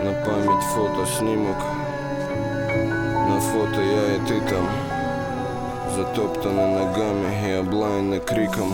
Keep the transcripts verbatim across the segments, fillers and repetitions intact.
На память фото, снимок. На фото я и ты там, затоптаны ногами и облаяны криком.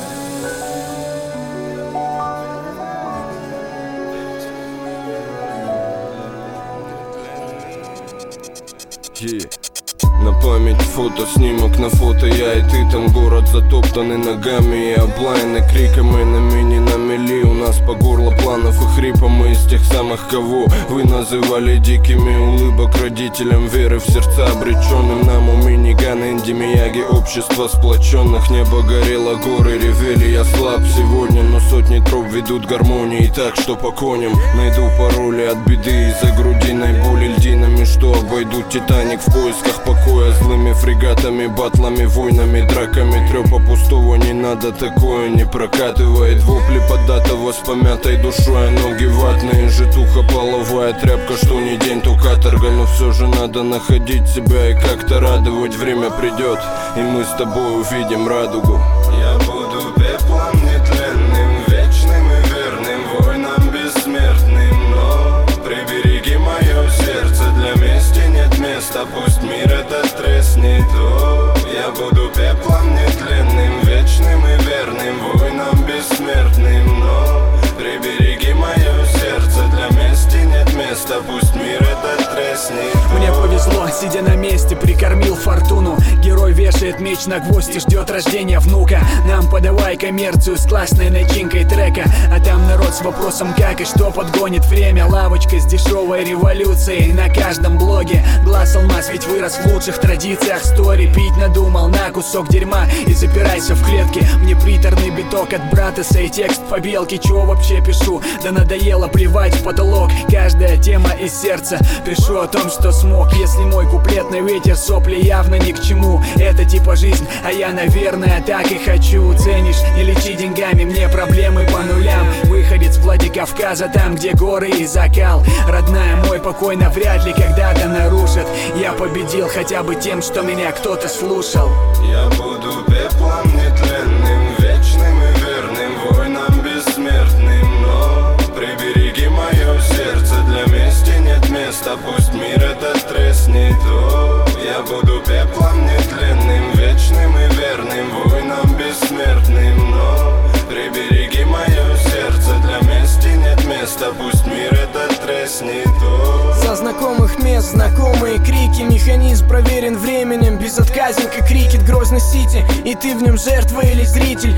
Yeah. На память фото, снимок, на фото я и ты там. Город затоптанный ногами и облаяны криками. На мини, на мели, у нас по горло планов и хрипа. Мы из тех самых, кого вы называли дикими. Улыбок родителям, веры в сердца обреченным. Нам у минигана, инди Мияги, общество сплоченных. Небо горело, горы ревели, я слаб сегодня, но сотни троп ведут гармонии. Так что по коням найду пароли от беды из-за грудиной боли льдинами, что обойдут Титаник в поисках покоя. Злыми фрегатами, батлами, войнами, драками. Трёпа пустого не надо, такое не прокатывает. Вопли податого с помятой душой, а ноги ватные. Житуха половая тряпка, что не день, то каторга. Но все же надо находить себя и как-то радовать. Время придет, и мы с тобой увидим радугу. Я буду пеплом нетленным, вечным и верным, воинам бессмертным. Но прибереги мое сердце, для мести нет места. Пусть мир этот треснет. О, я буду пеплом нетленным, вечным и верным, воинам бессмертным. Но прибереги мое сердце, для мести нет места. Пусть мир этот треснет. Мне повезло, сидя на месте, прикормил фортуну. Герой вешает меч на гвоздь и ждет рождения внука. Нам подавай коммерцию с классной начинкой трека. А там народ с вопросом как и что подгонит время. Лавочка с дешевой революцией на каждом блоге. Глаз алмаз ведь вырос в лучших традициях стори. Пить надумал на кусок дерьма и запирайся в клетке. Мне приторный биток от Братеса и текст побелки. Чего вообще пишу? Да надоело плевать в потолок. Каждая тема из сердца. Пишу о том, что смог. Если мой куплетный ветер, сопли явно ни к чему. Это типа жизнь, а я, наверное, так и хочу. Ценишь, не лечи деньгами, мне проблемы по нулям. Выходец Владикавказа, там, где горы и закал. Родная, мой покой навряд ли когда-то нарушит. Я победил хотя бы тем, что меня кто-то слушал. Я буду пеплом нетленным, вечным и верным, воинам бессмертным. Но прибереги мое сердце, для мести нет места. Пусть мир этот треснет. О, я буду пеплом нетленным, вечным и верным, воинам бессмертным. Но прибереги мое сердце, для мести нет места. Пусть мир этот треснет. О. Со знакомых мест знакомые крики. Механизм проверен временем, безотказен как крикет Грозный Сити. И ты в нем жертва или зритель?